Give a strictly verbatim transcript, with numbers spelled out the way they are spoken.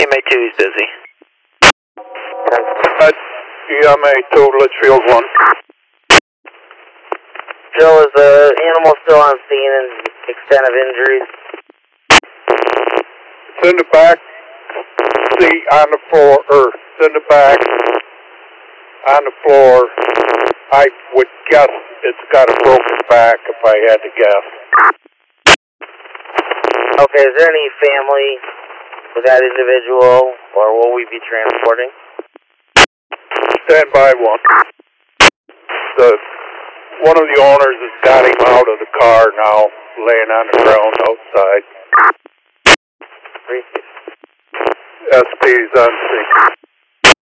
M A two is busy. Uh, E M A two, Litchfield one. Joe, is the animal still on scene and extent of injuries? It's in the back seat on the floor, or it's in the back on the floor. I would guess it's got a broken back if I had to guess. Okay, is there any family with that individual, or will we be transporting? Stand by one. The, one of the owners has got him out of the car now, laying on the ground outside. Three. S P's on scene.